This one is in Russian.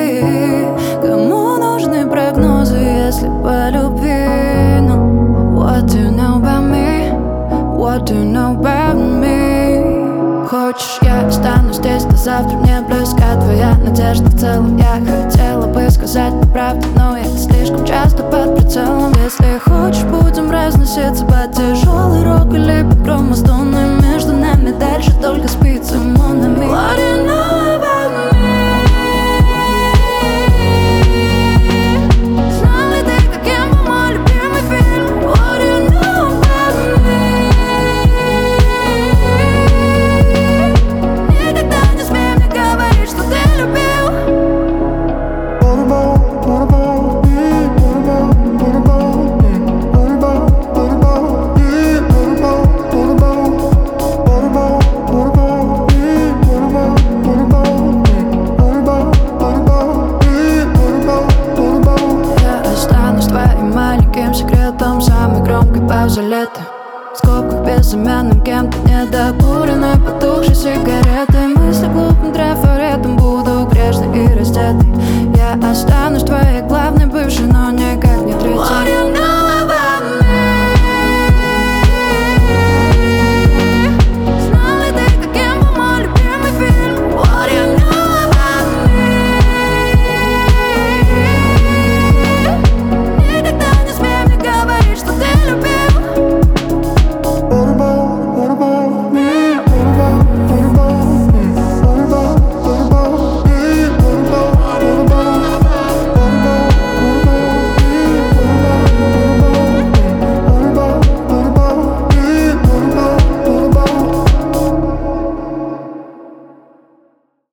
Кому нужны прогнозы, если по любви? Ну, what do you know about me? What do you know about me? Хочешь, я останусь здесь до завтра, мне близка твоя надежда в целом. Я хотела бы сказать мне правду, но я слишком часто под прицелом. Если хочешь, будем разноситься под тяжелый рок или под гром мостовым. Между нами дальше только спится монами. What do you know about me? Знал ли ты, каким был мой любимый фильм? What do you know about me? Никогда не смей мне говорить, что ты любил. Секретом самой громкой паузы лета. В скобках безымянным кем-то недокуренной потухшей сигаретой.